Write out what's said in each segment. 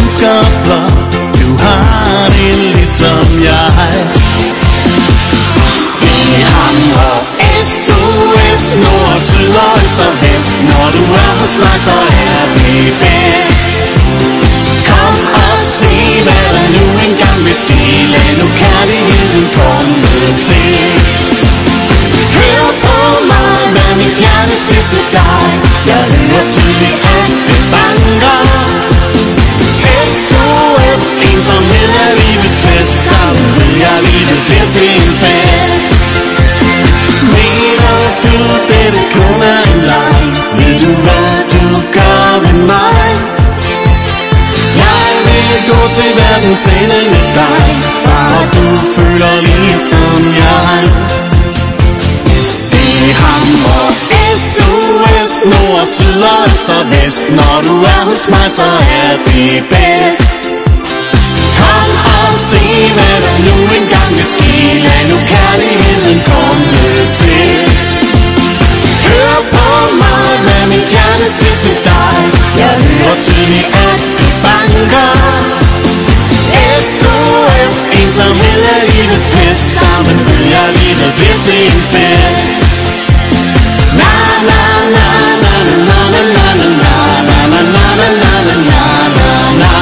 mennesker flot. Du har det ligesom jeg. Vi hamrer SOS, nord, syd og øst og vest. Når du er hos mig, så er vi bedst. Kom og se, hvad der nu engang vil ske. Lad nu kærligheden komme til. Hør på mig, hvad mit hjerte siger til dig. Jeg hører tydeligt, at det banker. SOS, ensomhed er livets fest. Sammen ved jeg, livet bliver til en fest. Mener du, dette kun er en leg? Ved du, hvad du gør med mig? Jeg vil gå til verdens ende med dig, bare du føler ligesom jeg. Det hamrer SOS, nord, syd og øst og vest. Når du er hos mig, så er det bedst. Kom og se, hvad der nu engang vil ske. Lad nu kærligheden komme til. Hør på mig, hvad mit hjerte siger til dig. Jeg hører tydeligt, at det banker. SOS, ensomhed er livets pest. Sammen ved jeg, livet bliver til en fest. Na na na na na na na na na na na na na na na na.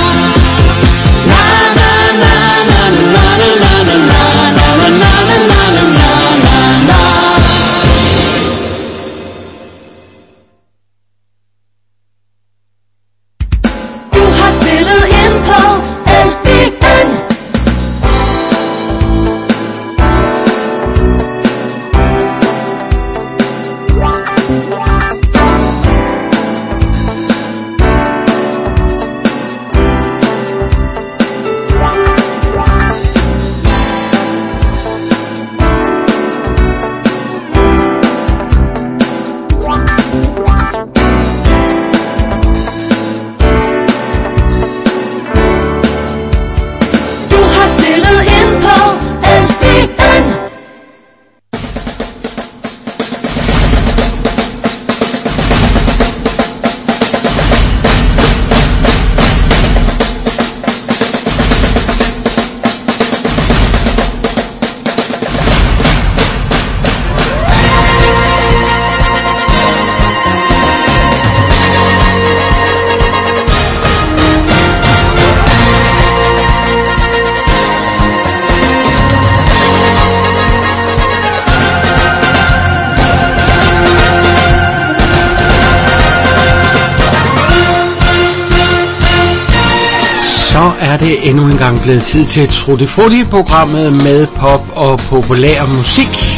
Så er det endnu en gang blevet tid til Tutti Frutti-programmet med pop og populær musik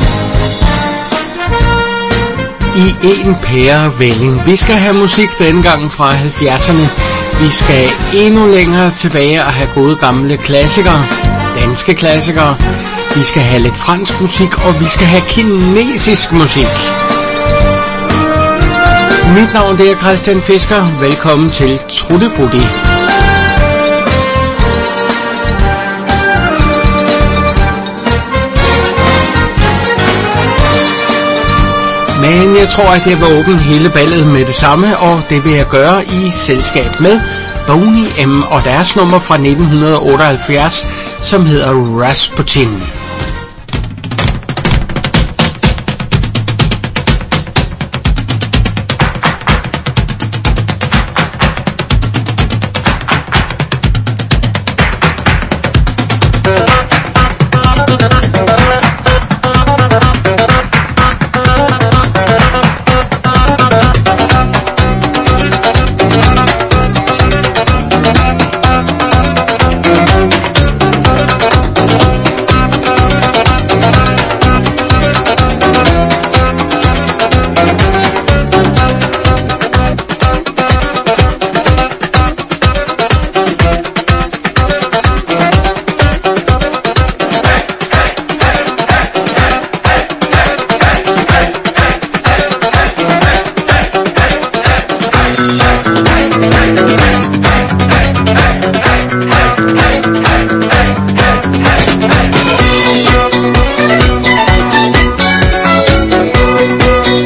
i en pærevælling. Vi skal have musik denne gang fra 70'erne. Vi skal endnu længere tilbage og have gode gamle klassikere, danske klassikere. Vi skal have lidt fransk musik, og vi skal have kinesisk musik. Mit navn er Christian Fisker. Velkommen til Tutti Frutti. Men jeg tror, at jeg vil åbne hele ballet med det samme, og det vil jeg gøre i selskab med Boney M. og deres nummer fra 1978, som hedder Rasputin.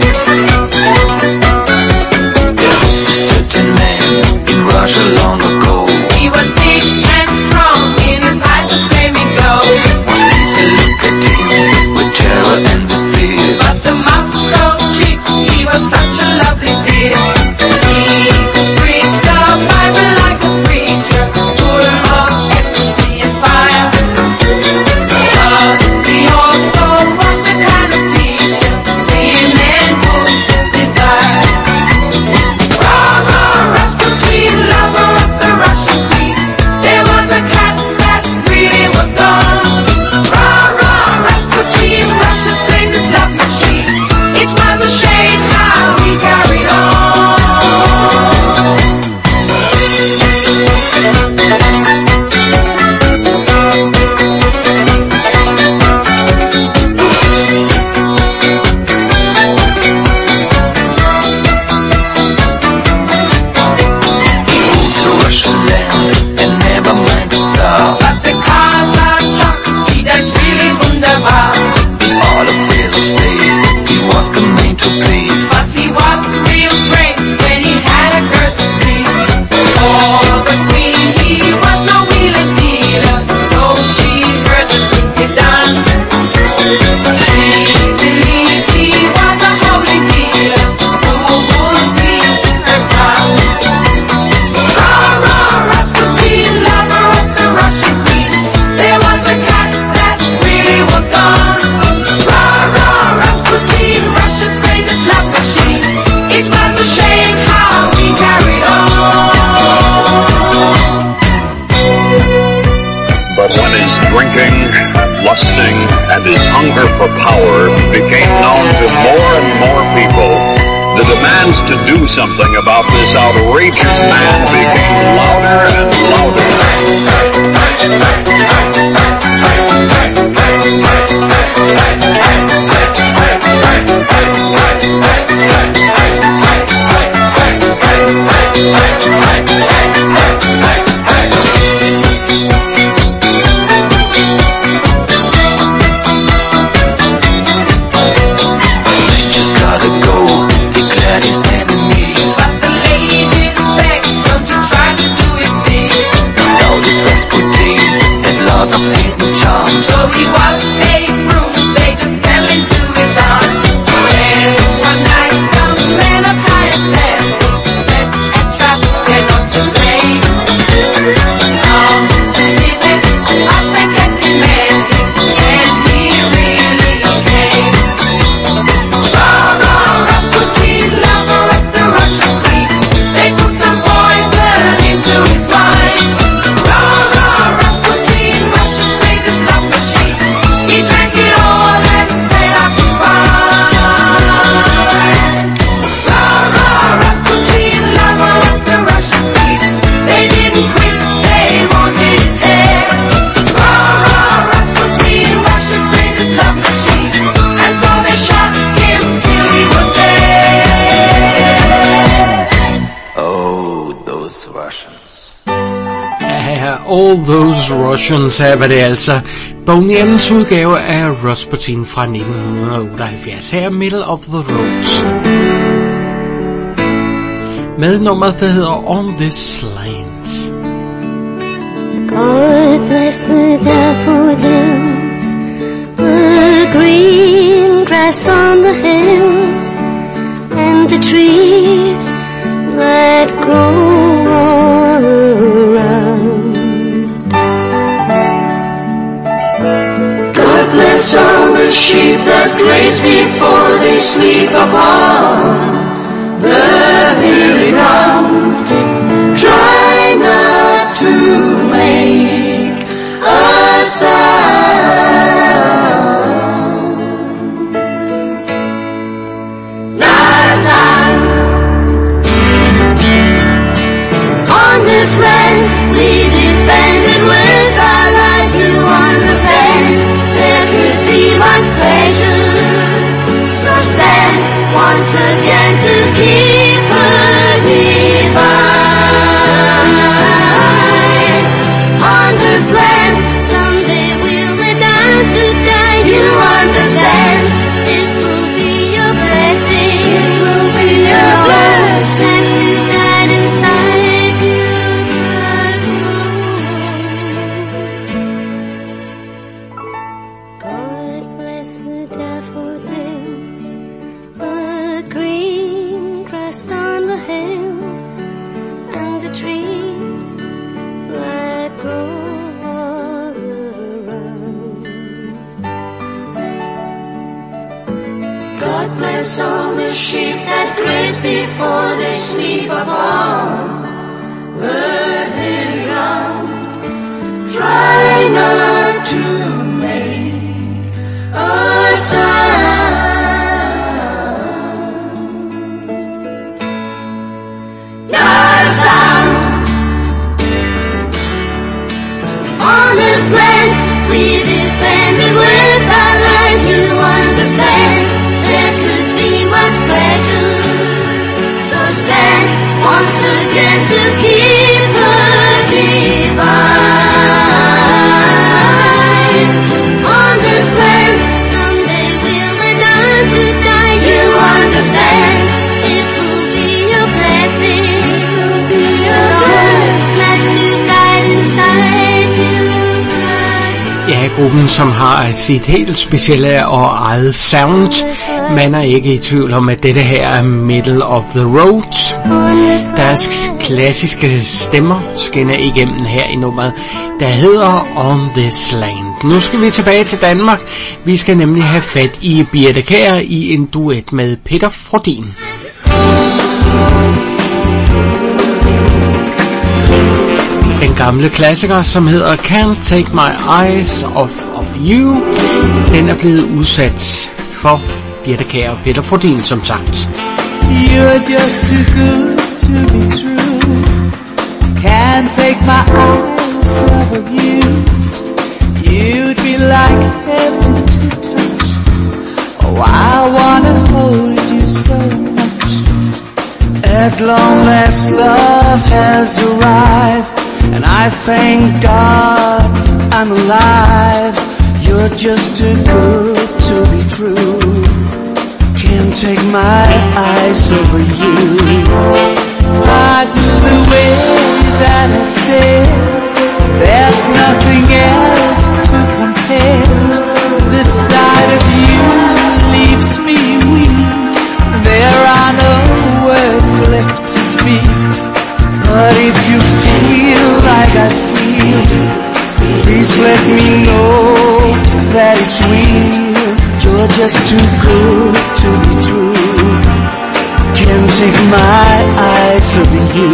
Russia long ago. hunger for power became known to more and more people, the demands to do something about this outrageous man became louder and louder. So he was a broom, they just fell into his arms. Then one night some men of higher standing set a trap, they're not to blame. So this is us they kept demanding, and he really came. Rasputin, lover of the Russian queen, they put some poison into his wine. Rasputin, Russia's greatest love machine. He drank it all and said I'm fine. Rasputin, lover of the Russian queen. They didn't quit, they wanted his head. Rasputin, Russia's greatest love machine. And so they shot him till he was dead. Oh, those Russians. Ja, All Those Russians var det altså. Boney M's udgave af Rasputin fra 1978. Her Middle of the Road. Med nummeret, der hedder On This Land. God bless the daffodils, the green grass on the hills, and the trees that grow all around. God bless all the sheep that graze before they sleep upon the hilly ground. Try not to make a sound. Not a sound. On this land we defended with our lives to understand there could be much pleasure. So stand once again to keep the divine. On this land someday we'll lay down to die. You understand? It will be your blessing. It will be your blessing. And to guide inside you. God bless the daffodils, the green grass on the hills, and the trees that grow all around. God bless all the sheep that graze before they sleep upon the hilly ground. Try not to make a sound. Not a sound. On this land we defended with our lives. You understand? There could be much pleasure. So stand once again to keep the divine. On this land someday we'll lay down to die. You understand? It will be your blessing. To those that you guide inside you. Ja, gruppen, som har sit helt specielle og eget sound. Man er ikke i tvivl om, at dette her er Middle of the Road. Deres klassiske stemmer skinner igennem her i nummeret, der hedder On This Land. Nu skal vi tilbage til Danmark. Vi skal nemlig have fat i Birthe Kjær i en duet med Peter Frödin. Den gamle klassiker, som hedder Can't Take My Eyes Off of You. Den er blevet udsat for Birthe Kjær og Peter Frödin, som sagt. You're just too good to be true. Can't take my eyes off of you. You'd be like heaven to touch. Oh, I wanna hold you so much. At long last love has arrived, and I thank God I'm alive. You're just too good to be true. Can't take my eyes over you. But the way that I stare, there's nothing else to compare. This side of you leaves me weak. There are no words left to speak. But if you feel like I feel, please let me know that it's real. You're just too good to be true. Can't take my eyes off you.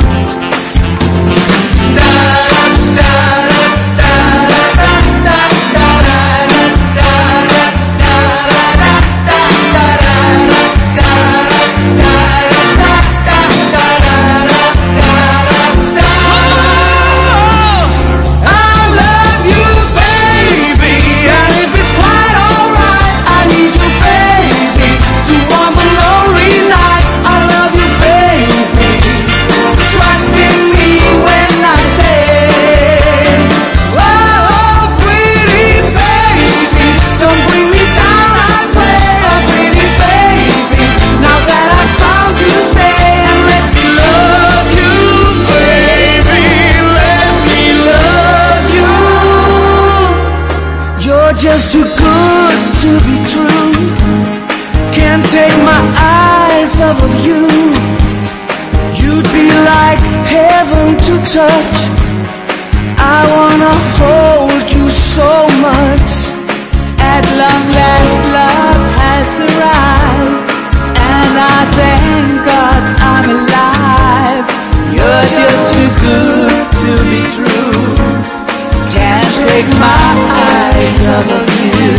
Just too good to be true. Can't take my eyes off of you. You'd be like heaven to touch. I wanna hold you so much. At long last love has arrived, and I thank God I'm alive. You're just too good to be true. Can't take my eyes off of you.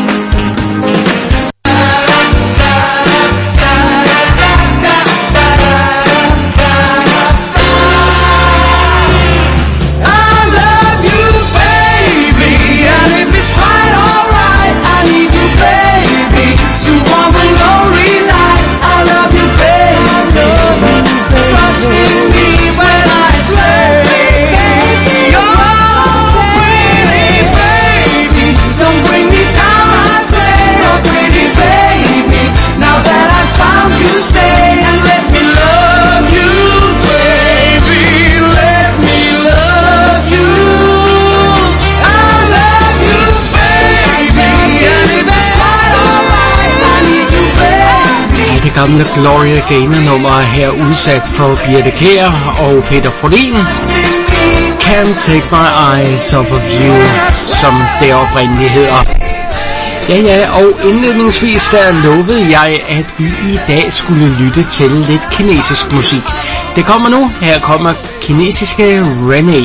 Gamle Gloria Gaynor-nummer her udsat for Birthe Kjær og Peter Frödin. Can't take my eyes off of you, som det oprindeligt hedder. Ja, og indledningsvis der lovede jeg, at vi i dag skulle lytte til lidt kinesisk musik. Det kommer nu. Her kommer kinesiske René.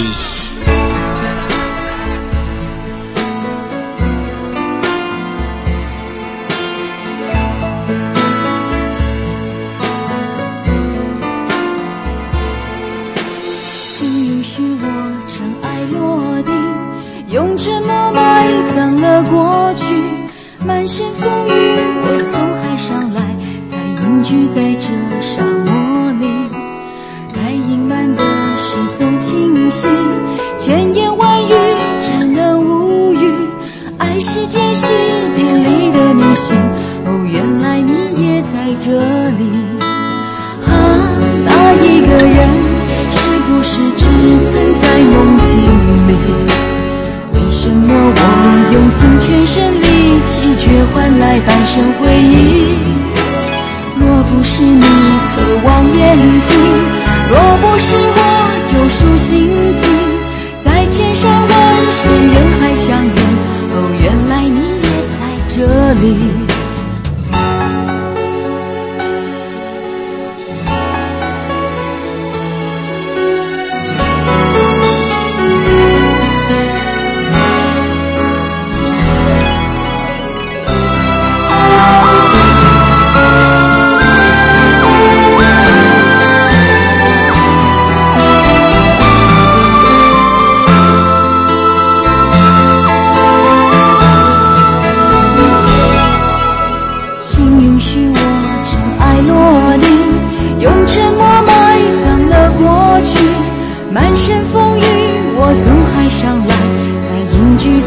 这里。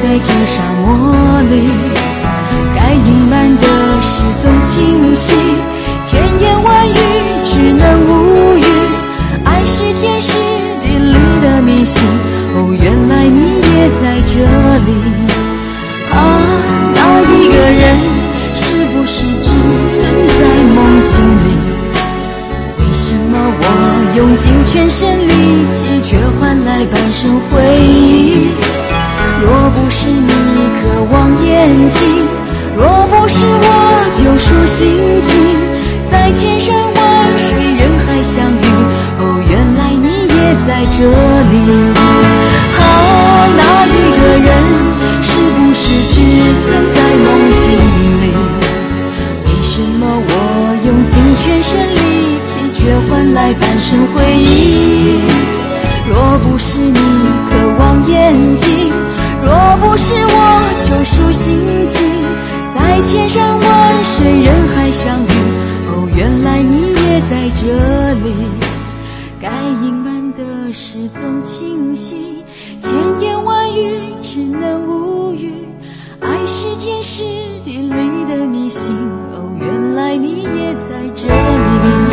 在这沙漠里，该隐瞒的事总清晰，千言万语只能无语，爱是天时地利的迷信，哦，原来你也在这里。啊，那一个人是不是只存在梦境里？为什么我用尽全身力气，却换来半生回忆？若不是你渴望眼睛，若不是我救赎心情，在千山万水人海相遇，哦，原来你也在这里。啊，那一个人是不是只存在梦境里？为什么我用尽全身力气，却换来半生回忆？若不是你渴望眼睛，若不是我救赎心情，在千山万水人海相遇，哦，原来你也在这里。该隐瞒的事总清晰，千言万语只能无语，爱是天时地利的迷信，哦，原来你也在这里。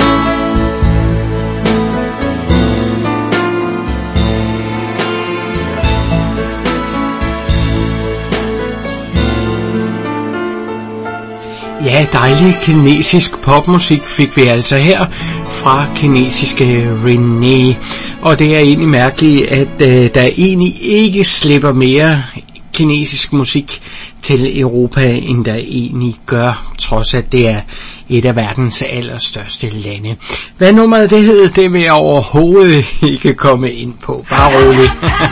Ja, dejlig kinesisk popmusik fik vi altså her fra kinesiske René. Og det er egentlig mærkeligt, at der egentlig ikke slipper mere kinesisk musik til Europa, end der egentlig gør, trods at det er et af verdens allerstørste lande. Hvad nummeret det hed, det vil jeg overhovedet ikke komme ind på. Bare roligt.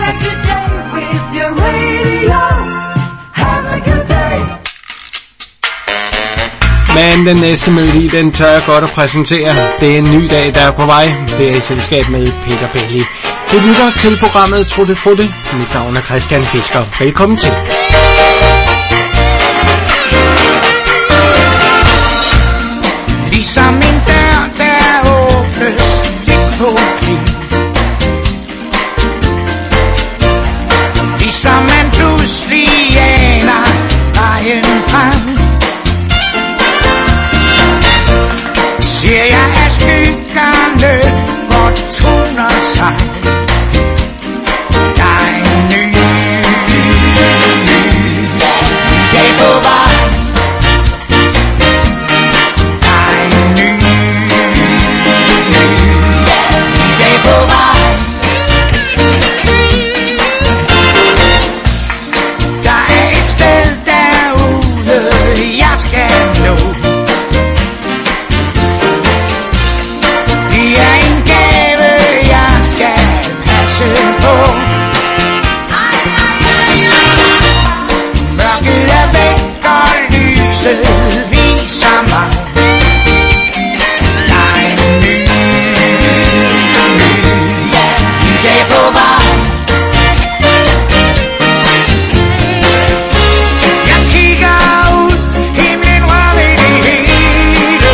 Men den næste melodi, den tør jeg godt at præsentere. Det er en ny dag, der er på vej. Det er i selskab med Peter Belli. Du lytter til programmet Trutte Frutte. Mit navn er Christian Fisker. Velkommen til. Ligesom en dør, der åbnes lidt på klin. Ligesom man pludselig aner vejen frem. Ser jeg, at skyggerne fortoner sig. Der er en ny dag på vej. Der er en ny dag på vej. Der er et sted derude, jeg skal nå. Mørket er væk og lyset viser mig. Der er en ny dag på vej. Jeg kigger ud, himlen rører i det hele.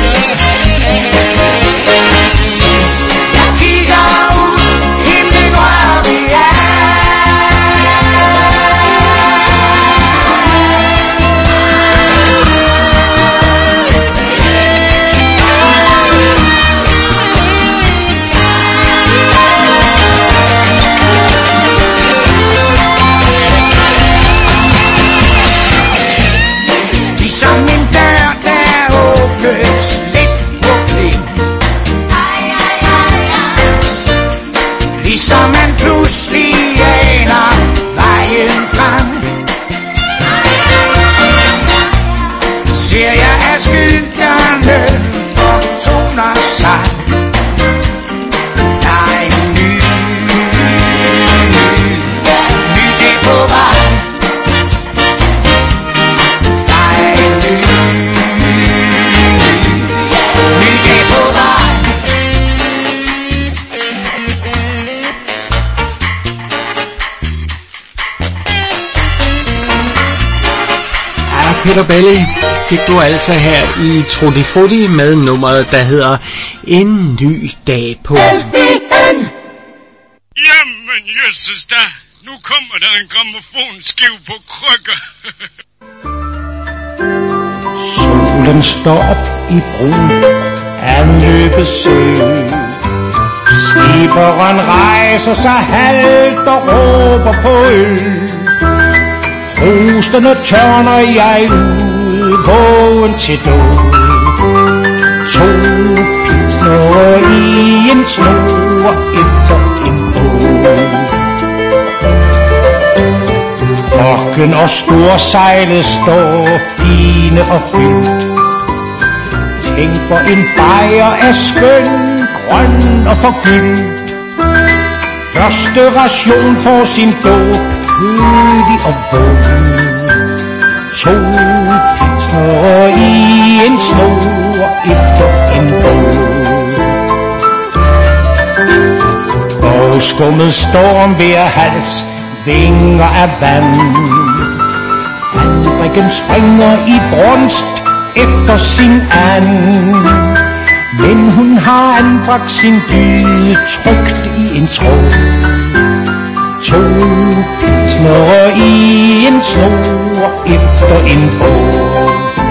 Jeg kigger ud, himlen rører i alt. Ligesom en dør, der åbnes lidt på klin. Ligesom man pludselig aner vejen frem. Ser jeg, at skyggerne fortoner sig. Der er en ny dag på vej. Der er en ny dag på vej. Peter Belli fik du altså her i Trutti Frutti med nummeret, der hedder En ny dag på. Jamen, jøsses da. Nu kommer der en grammofonskive på krykker. Solen står op i brun af løbet sø. Skiberen rejser sig halvt og råber på øl. Frusterne tørner jeg ud, vågen til død. 2 pilsner i en snor efter en båd. Rokken og storsejlet står fine og fyldt. Tænk for en bajer af skøn, grøn og forgyldt. Første ration får sin dåb, kølig og vågen. 2 pilsner i en snor efter en båd. Og skummet storm ved hals, vinger af vand. Vandrikken springer i brunst efter sin and. Men hun har anbragt sin dyd trygt i en tråd. 2 pilsner i en snor efter en båd.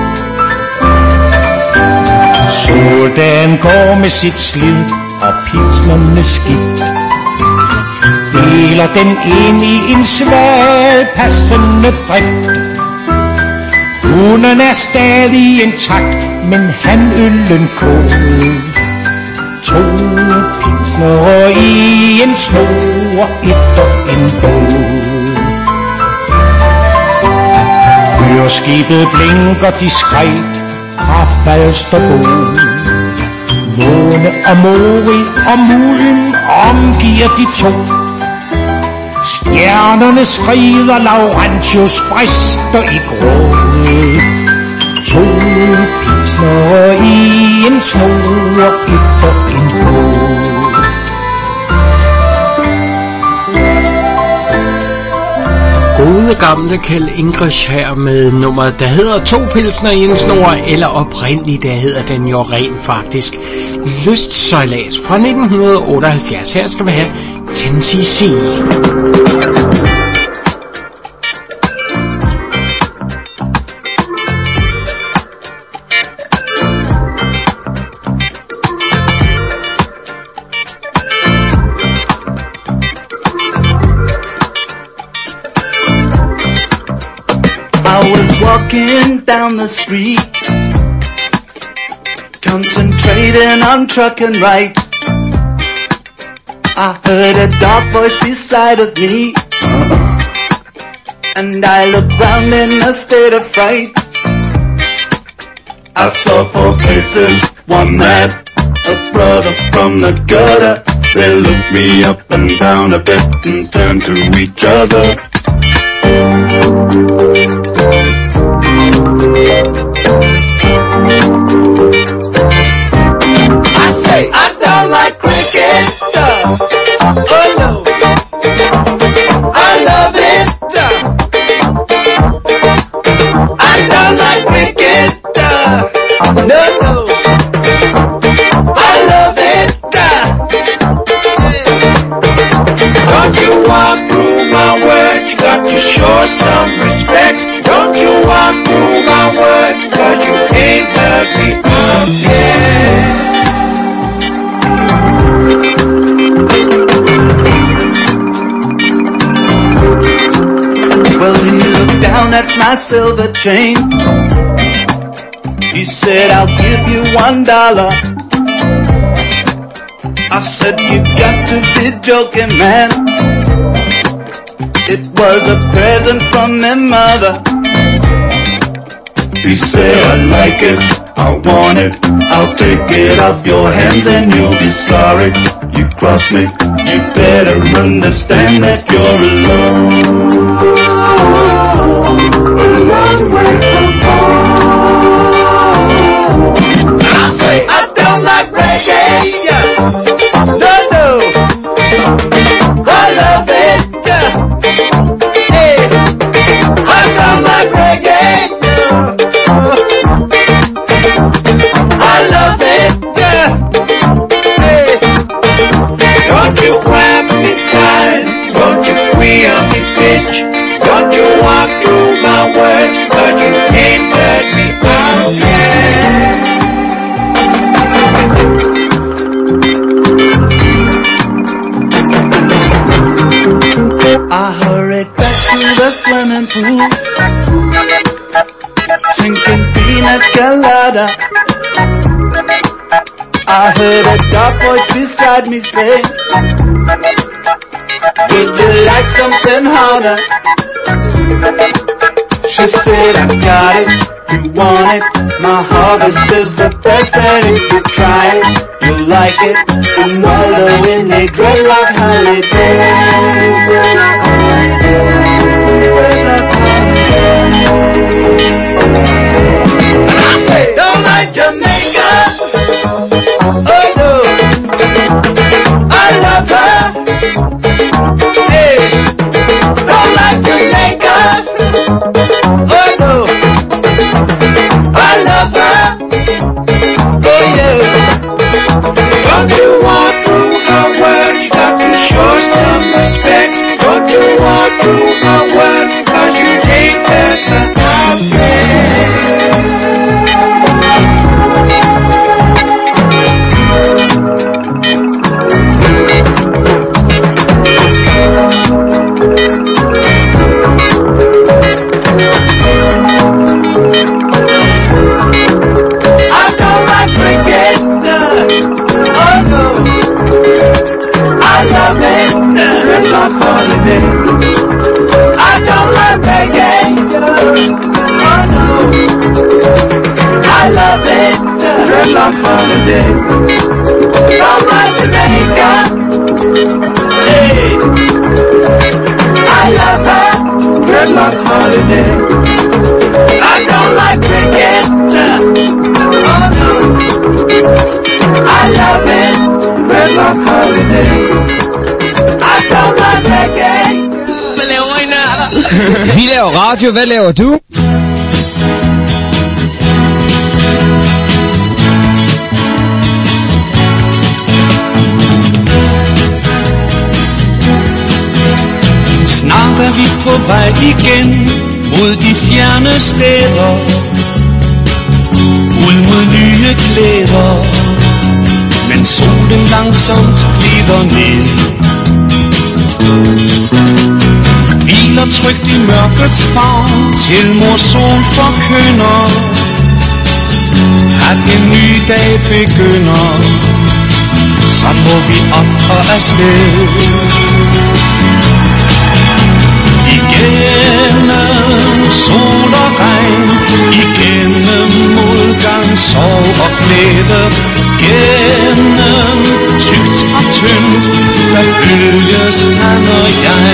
Soldagen går med sit slid og pilsnerne skidt. Deler den ind i en sval passende drift. Hunden er stadig intakt, men hanøllen kold. 2 pilsner i en snor efter en båd. Fyrskibet blinker diskret fra Falsterbo. Måne og Mori og mulden omgiver de 2. Stjernerne skrider, Laurentius brister i gråd. 2 pilsner i en snor efter en båd. Gode gamle Kjeld Ingrisch her med nummeret, der hedder 2 pilsner i en snor, eller oprindeligt, der hedder den jo rent faktisk Lystsejlads fra 1978. Her skal vi have Tennessee. Walking down the street, concentrating on truck and right. I heard a dark voice beside of me, and I looked round in a state of fright. I saw 4 faces, one man, a brother from the gutter. They looked me up and down a bit and turned to each other. I say I don't like cricket. Oh no, I love it. I don't like cricket. No, no, I love it. Don't you walk through my words, you got to show some respect. Don't you walk through my words, 'cause you ain't heard me out yet. Well, he looked down at my silver chain. He said, I'll give you $1. I said, you got to be joking, man. It was a present from my mother. He said, I like it, I want it, I'll take it off your hands and you'll be sorry. You cross me, you better understand that you're alone. A long way from home. And I say, I don't like reggae. No, no, I love it. Hey, I don't like reggae. I love it. Hey, don't you grab me style, don't you queer the swimming pool, drinking pina colada. I heard a dark voice beside me say, would you like something harder? She said, I got it, you want it. My harvest is the best, and if you try it, you'll like it. And all the wind, they dreadlock holiday. Dreadlock holiday. Dreadlock holiday. And I say, don't like Jamaica. Oh no, I love her. Hey, don't like Jamaica. Oh no, I love her. Oh yeah. Don't you walk through her words, you got to show some respect. Don't you walk through her words, cause you ain't that holiday. I don't like reggae. Oh no, I love it. Dreadlock holiday. Don't like Jamaica. Hey, I love her. Dreadlock holiday. I don't like reggae. Oh no, I love it. Dreadlock holiday. Vi laver radio, hvad laver du? Snart er vi på vej igen mod de fjerne steder, ud mod nye klæder, men solen langsomt glider ned. Hviler trygt i mørkets favn, til mor sol forkynder, at en ny dag begynder. Så må vi op og afsted. Igennem sol og regn, igennem modgang, sorg og glæde, gennem tykt og tyndt, der følges han og jeg.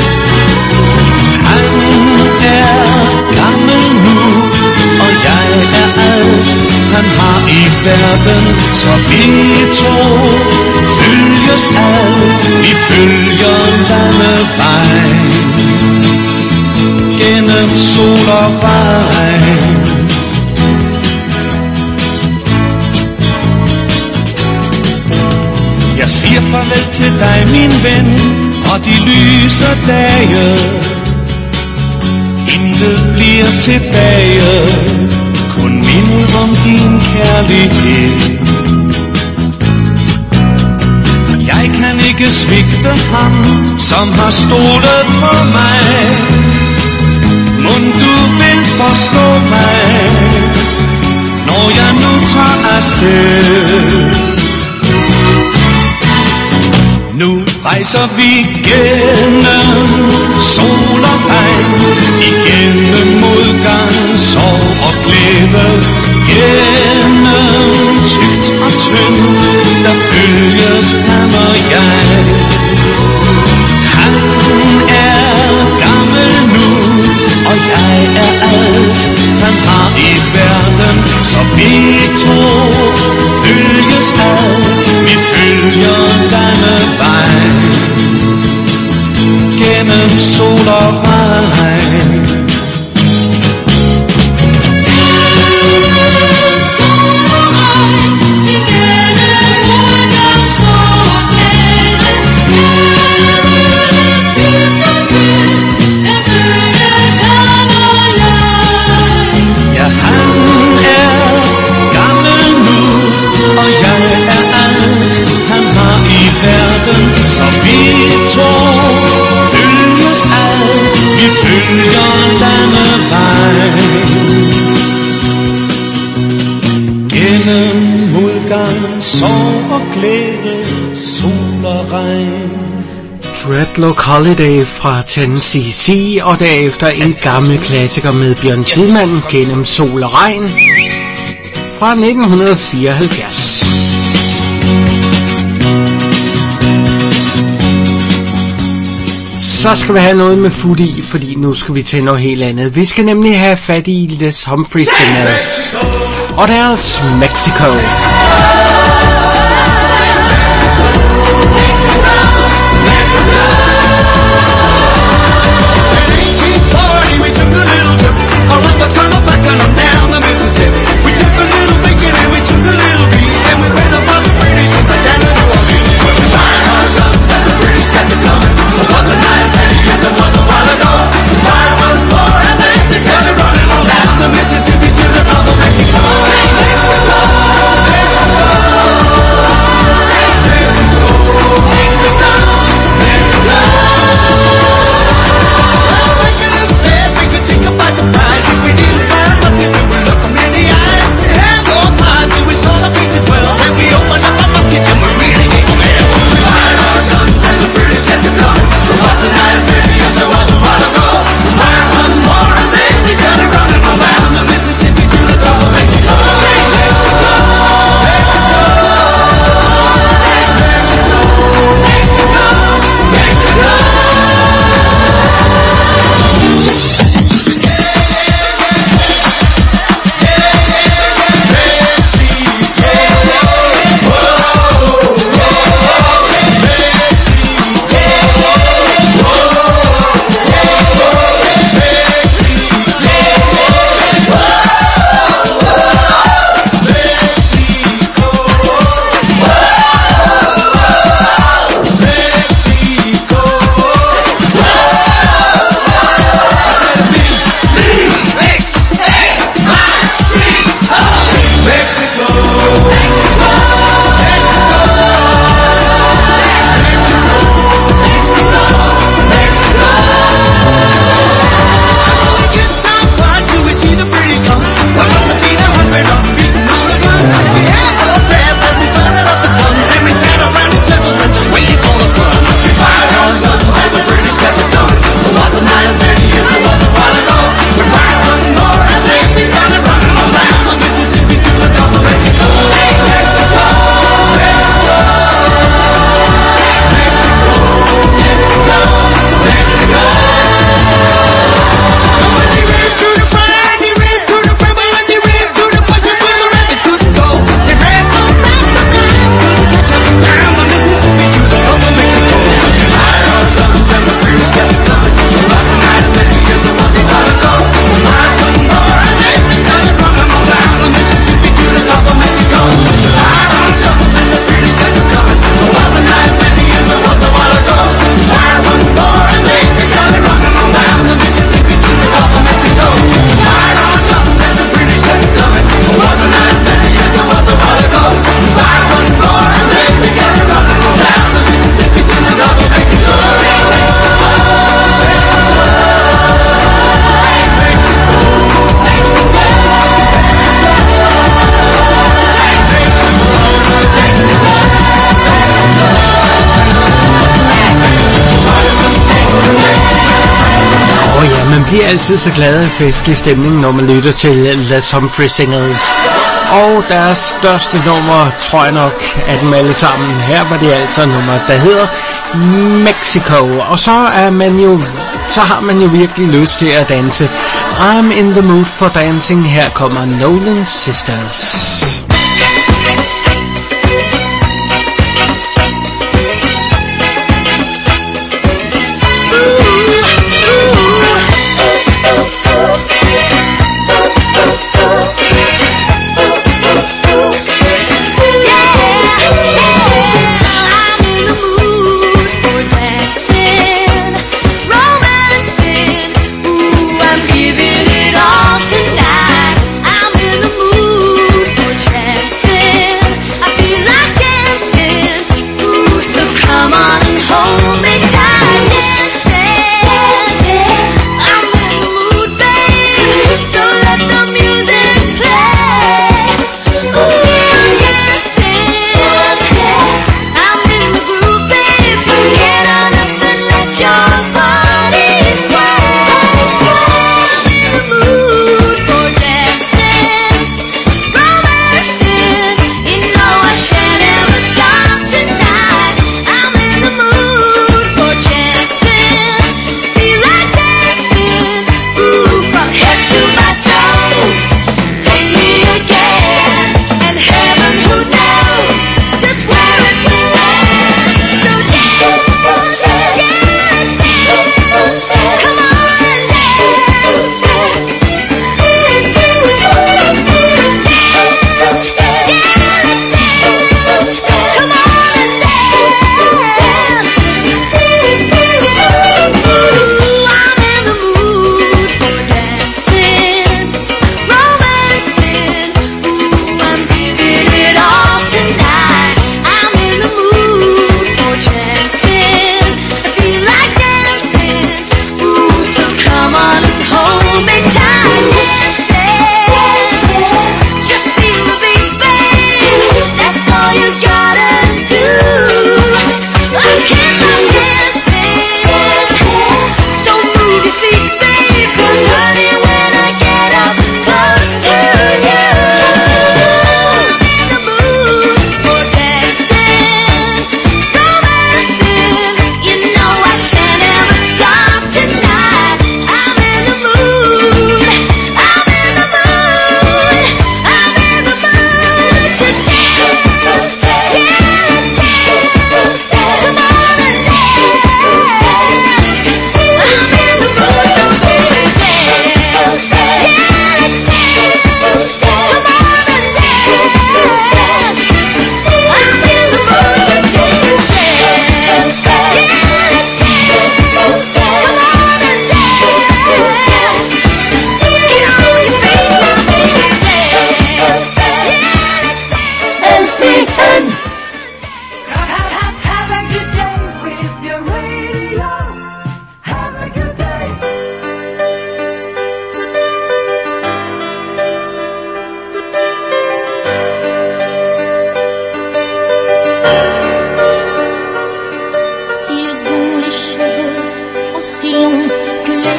Han er gammel nu, og jeg er alt, han har i verden, så vi to følges alt, vi følger landevej, gennem sol og regn. Jeg siger farvel til dig, min ven, og de lyse dage. Intet bliver tilbage, kun mindet om din kærlighed. Jeg kan ikke svigte ham, som har stolet på mig. Mon du vil forstå mig, når jeg nu tager afsted. Nu rejser vi gennem sol og regn, igennem modgang, sorg og glæde, gennem tykt og tyndt, der følges han og jeg. Han er gammel nu, og jeg er alt, han har i verden, så vi to følges alt, vi følger landevej, gennem sol og regn. Så vi to følges alt, vi følges glæde, sol og regn. Dreadlock Holiday fra Tennessee Sea, og derefter en gammel klassiker med Bjørn Tidemand, Gennem sol og regn fra 1974. Så skal vi have noget med fut i, fordi nu skal vi til noget helt andet. Vi skal nemlig have fat i Les Humphreys Singers og deres Mexico. bliver altid så glad af festlig stemning, når man lytter til Les Humphreys Singers. Og deres største nummer, tror jeg nok, af dem alle sammen. Her var det altså nummer, der hedder Mexico. Og så har man jo virkelig lyst til at danse. I'm in the mood for dancing. Her kommer Nolan Sisters.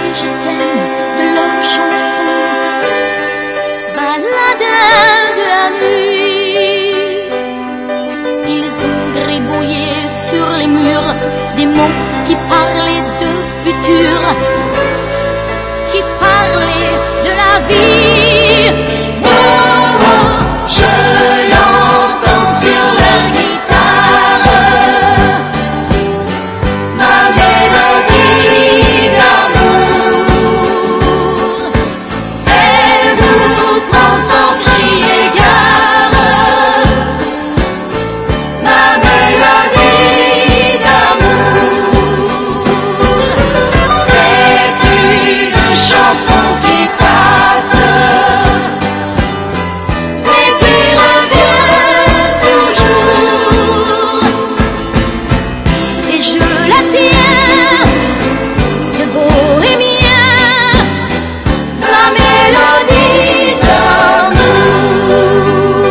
dit je t'aime de leur chanson, baladeurs de la nuit. Ils ont gribouillé sur les murs des mots qui parlaient de futur, qui parlaient de la vie. Oh, oh, je l'entends sur leur guitare, ma mélodie d'amour. Elle vous prend sans crier gare, ma mélodie d'amour. C'est une chanson qui passe et qui revient toujours. Et je la tiens de bohémien, la mélodie d'amour.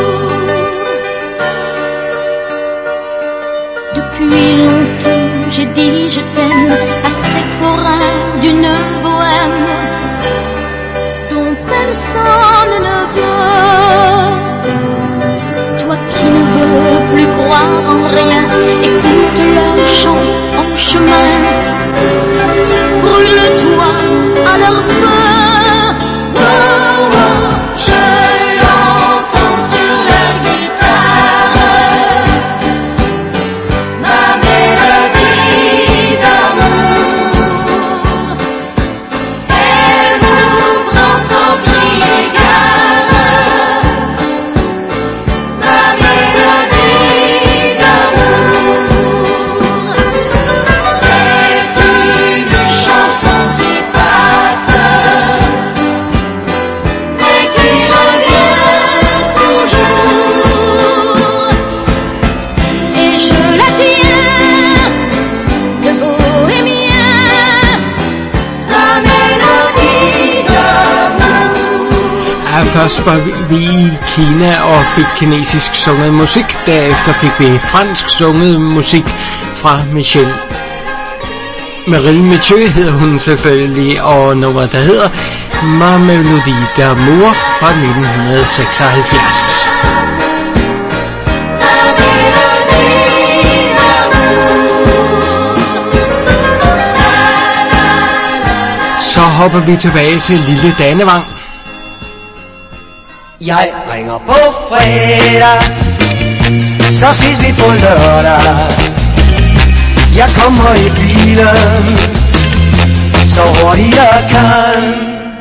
Depuis longtemps j'ai dit je t'aime à ces forains d'une bohème dont personne ne veut. Toi qui ne veux plus croire en rien, écoute leur chant en chemin, brûle-toi à leur feu. Oh, oh, je l'entends sur leur guitare, ma mélodie d'amour. Elle vous prend sans crier gare, ma mélodie d'amour. C'est une chanson qui passe et qui revient toujours. Et je la tiens de bohémien, la mélodie d'amour. Først var vi i Kina og fik kinesisk sunget musik. Derefter fik vi fransk sunget musik fra Michelle. Marie Mathieu hedder hun selvfølgelig, og nummeret der hedder Ma Mélodie d'amour fra 1976. Så hopper vi tilbage til Lille Danevang. Jeg ringer på fredag, så ses vi på lørdag. Jeg kommer i bilen, så hurtigt jeg kan.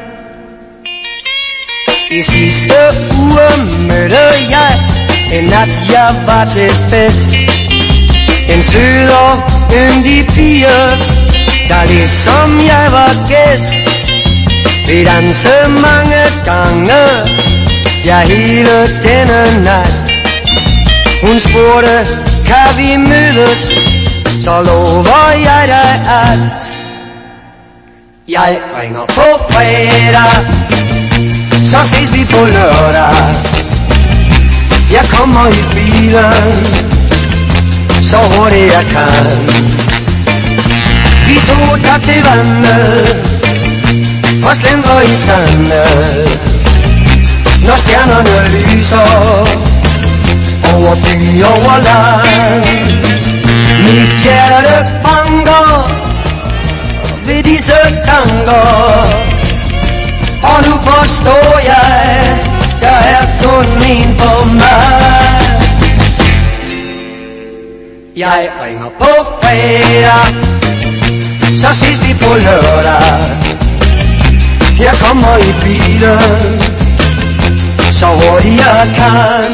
I sidste uge mødte jeg en nat, jeg var til fest. En sød og yndig pige, der ligesom jeg var gæst. Vi dansede mange gange, ja hele denne nat. Hun spurgte, kan vi mødes, så lover jeg dig at jeg ringer på fredag, så ses vi på lørdag. Jeg kommer i bilen, så hurtigt jeg kan. Vi to tager til vandet og slendrer i sandet, når stjernerne lyser over by over land. Mit hjerte banker ved disse tanker, og nu forstår jeg, der er kun en for mig. Jeg ringer på fredag, så ses vi på lørdag. Jeg kommer i bilen, så hurtigt jeg kan.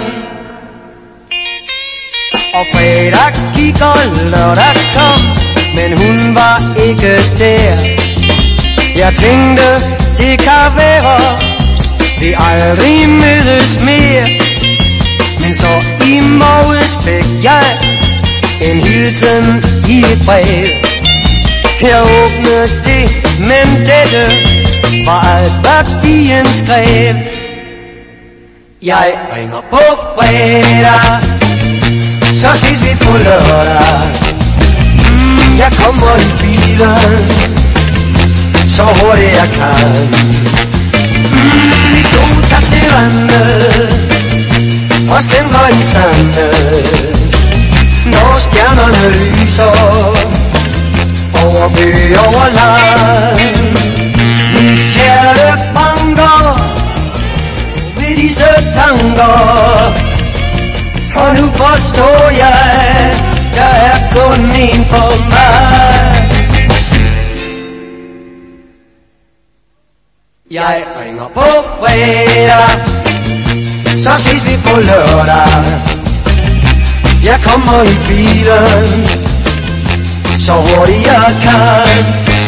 Og fredag gik og lørdag kom, men hun var ikke der. Jeg tænkte, det kan være, vi aldrig mødes mere. Men så i morges fik jeg en hilsen i et brev. Jeg åbnede det, men dette var alt, hvad pigen skrev. Jeg ringer på fredag, så ses vi på lørdag. Jeg kommer i bilen, så så hurtigt jeg kan. Vi to tager til vandet og stemmer i sandet, når stjernerne lyser over by over land. Mit hjerte banker ved disse tanker, og nu forstår jeg, der er kun en for mig. Jeg ringer på fredag, så ses vi på lørdag. Jeg kommer i bilen, så hurtigt jeg kan.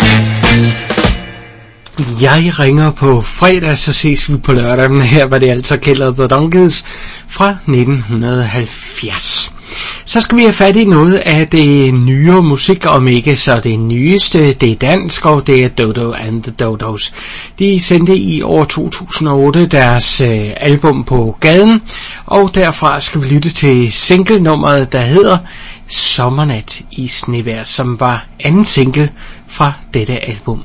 Jeg ringer på fredag, så ses vi på lørdag. Her var det altså Killer The Donkeys fra 1970. Så skal vi have fat i noget af det nyere musik, om ikke så det nyeste. Det er dansk, og det er Dodo and the Dodos. De sendte i år 2008 deres album På Gaden, og derfra skal vi lytte til singlenummeret, der hedder Sommernat i snevejr, som var anden single fra dette album.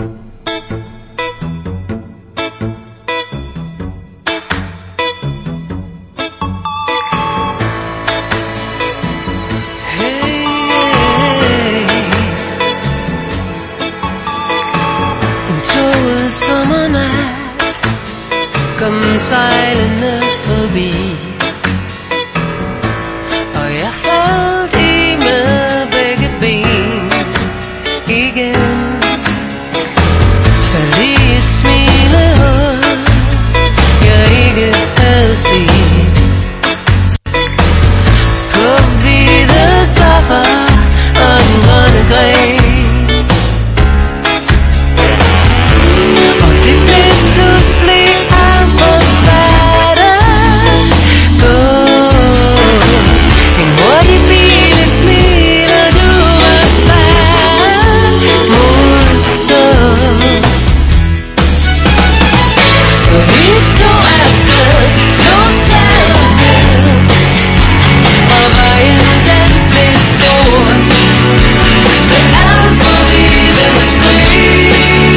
Sommernat kom sejlende forbi, og jeg faldt i med begge ben igen. Faldt i et smilehul, jeg ikke havde set. På hvide stoffer og den grønne gren. Pludselig alt for svært at gå. En hurtig bil, et smil, og du var svært modstå. Så vi tog afsted, tog taget med, og vejen den blev sort med alt for hvide striber.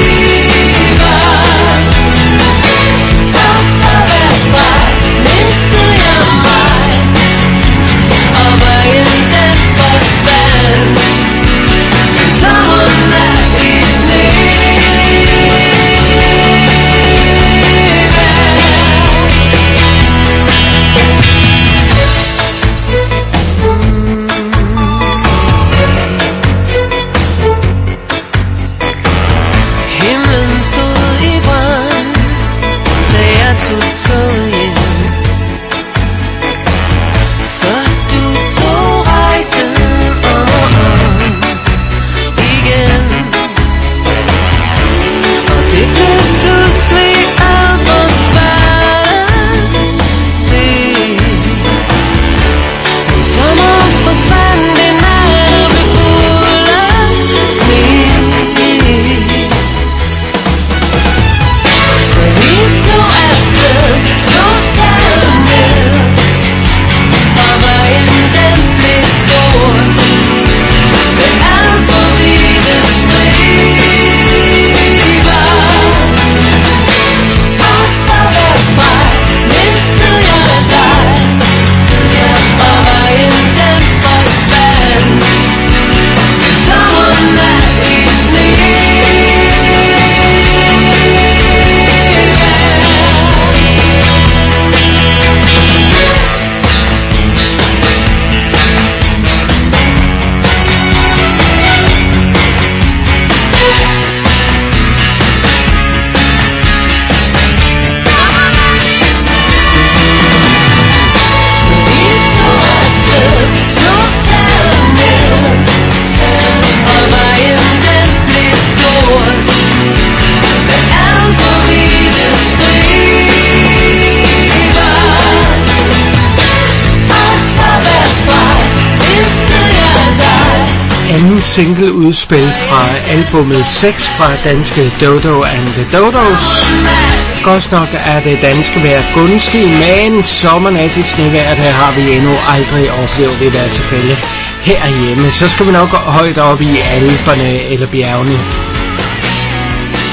Singleudspil fra albumet 6 fra danske Dodo and the Dodos. Godt nok er det danske vejr gunstig, men sommernat i snevejr, der har vi endnu aldrig oplevet i hvert tilfælde herhjemme. Så skal vi nok højt op i Alperne eller bjergene.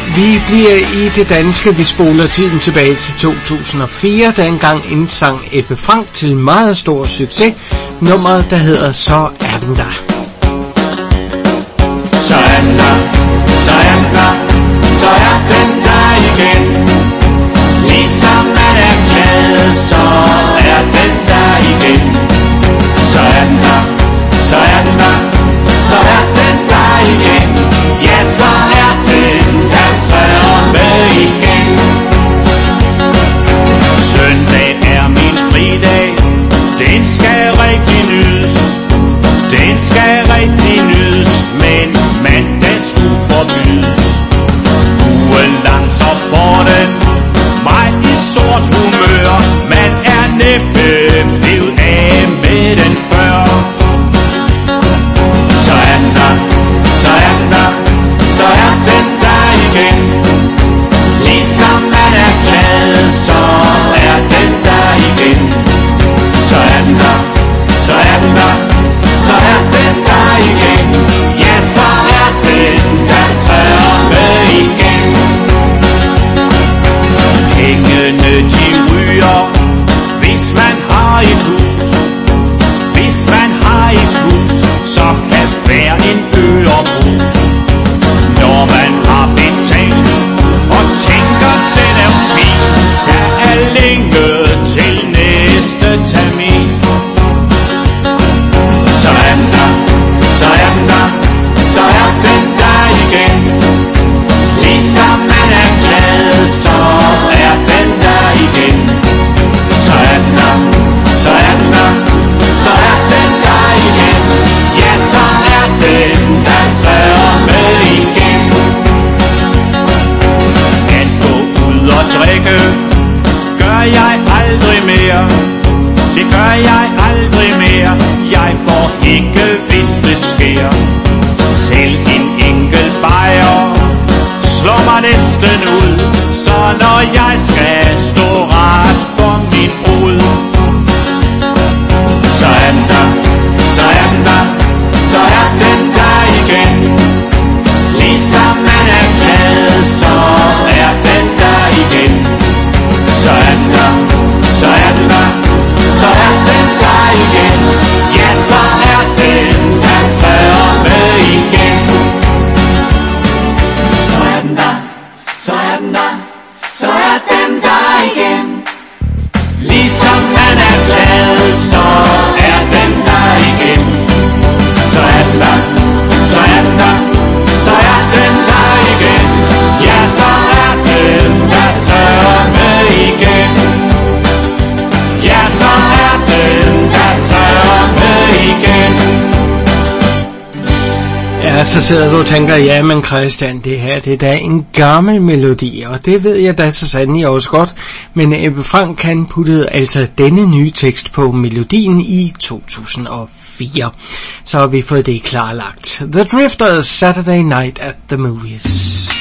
Vi bliver i det danske, vi spoler tiden tilbage til 2004, da engang indsang Ebbe Frank til meget stor succes, nummeret der hedder Så er den der. Så er den der, så er den der, så er den der igen. Ligesom man er glad, så er den der igen. Så er den der, så er den der, så er den der igen. Ja, så er den der sørme igen. Søndag er min fridag, den skal rigtig nydes. Den skal rigtig nydes, men mandag skulle forbydes. Ugen lang så får den mig i sort humør. Man er næppe blevet af med den før. Så er den der, så er den der, så er den der igen. Ligesom man er glad, så er den der igen. Så er den der, så er den der, så er den der igen. Ja, så er den der sørme igen. Pengene de ryger, hvis man har et hus. Hvis man har et hus, så kan hver en øre bruges. Når man har betalt og tænker den er fin, der er længe til næste termin. Så er den der, så er den der, så er den der igen. Ligesom man er glad, så er den der igen. Så er den der, så er den der, så er den der igen. Ja, så er den der sørme igen. At gå ud og drikke gør jeg aldrig mere. Det gør jeg aldrig mere. Jeg får ikke, hvis det sker. Selv en enkelt bajer slår mig næsten ud. Så når jeg skal stå ret for min brud, så er den der, så er den der, så er den der igen. Ligesom man er glad, så er den der igen. Så er den der, så er den der, så er den der igen. Ja, så er den der sørme igen. Så er den der, så er den der, så er den der igen. Ligesom man er glad, så er den der igen. Så er den der, så er den der, så er den der igen. Ja, så er den der sørme igen. Ja, så er den der sørme igen. Ja, så sidder du og tænker, ja, men Christian, det her, det er da en gammel melodi, og det ved jeg da så sandelig også godt, men Ebbe Frank han puttede altså denne nye tekst på melodien i 2004. Så har vi fået det klarlagt. The Drifters, Saturday Night at the Movies.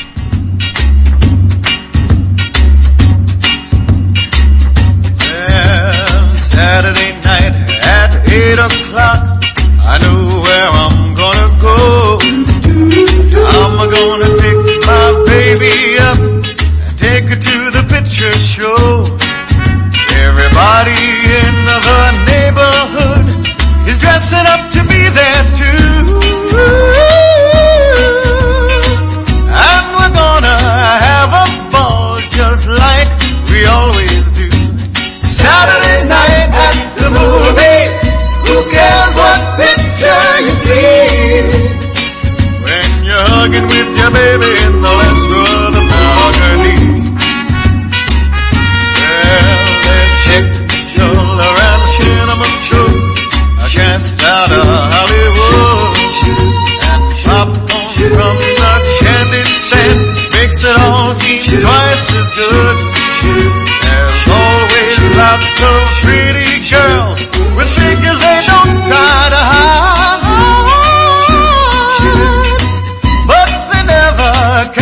Saturday night at 8 o'clock, I know where I'm gonna go. I'm gonna pick my baby up and take her to the picture show. Everybody in the neighborhood is dressing up to be there too. And we're gonna have a ball just like we always do. Saturday night at the movies, who cares what picture you see? When you're hugging with your baby in the west row of the balcony. Well, there's chicks all around the cinema show, just out of Hollywood. And popcorn from the candy stand makes it all seem twice as good. There's always lots of pretty girls with figures they don't try to hide, but they never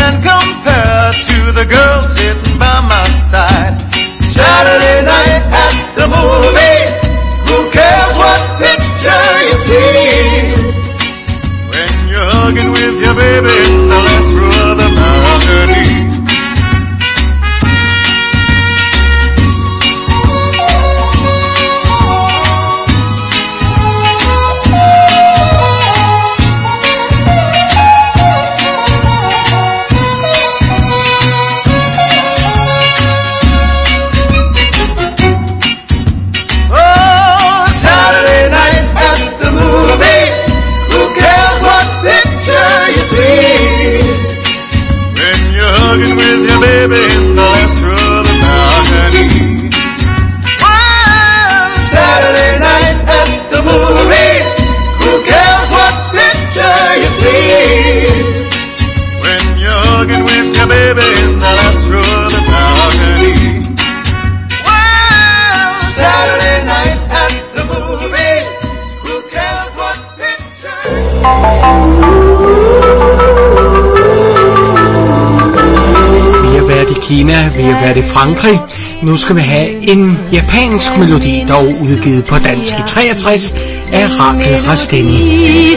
Kina, vi har været i Frankrig. Nu skal vi have en japansk melodi, dog udgivet på dansk i 63 af Rachel Rasteni.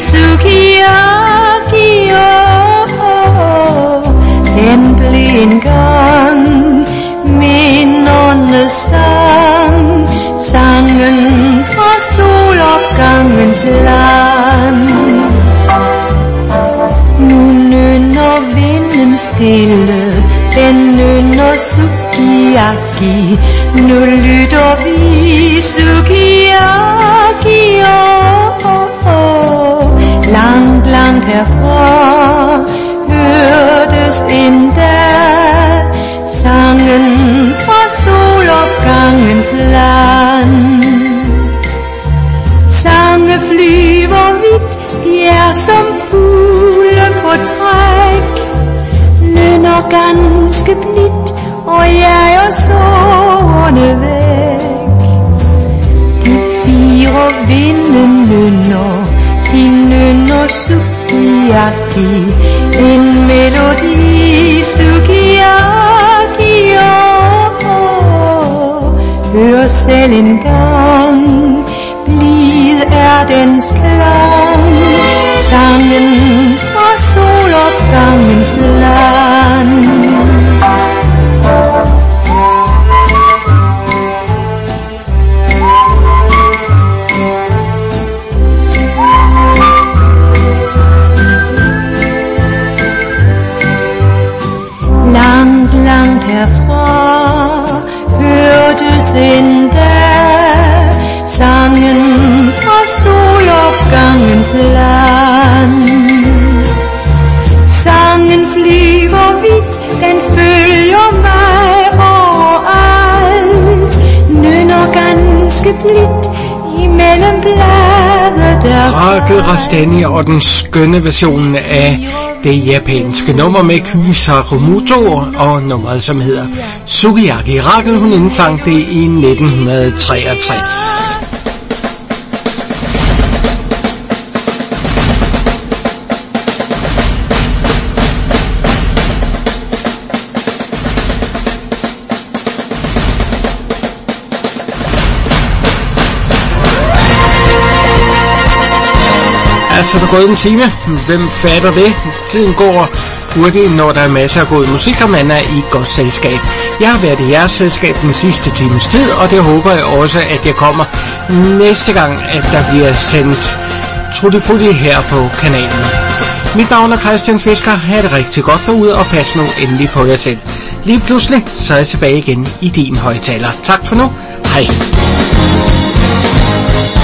Den blev engang min åndesang, sangen fra solopgangens land. Nu nynner vinden stille, den nynner sukiyaki. Nu lytter vi sukiyaki, langt, langt herfra hørtes endda sangen fra solopgangens land. Sange flyver vidt, de er som fugle på træk, nynner ganske blidt, og jeg og sårene væk. De fire vinden nynner, de nynner sukiyaki, en melodi sukiyaki, hør selv en gang, blid er dens klang, sangen fra solopgangens land. Langt, langt herfra hørtes endda sangen fra solopgangens land. Sangen flyver vidt, den følger mig overalt, nynner ganske blidt imellem blade der. Rachel Rasteni og den skønne version af det japanske nummer med Kyu Sakamoto og nummeret som hedder Sukiyaki. Rachel, hun indsang det i 1963. Så er der gået en time. Hvem fatter det? Tiden går hurtigt, når der er masser af god musik, og man er i godt selskab. Jeg har været i jeres selskab den sidste times tid, og det håber jeg også, at jeg kommer næste gang, at der bliver sendt Trutti her på kanalen. Mit navn er Christian Fisker. Ha' det rigtig godt derude, og pas nu endelig på jer selv. Lige pludselig, så er jeg tilbage igen i din højtaler. Tak for nu. Hej.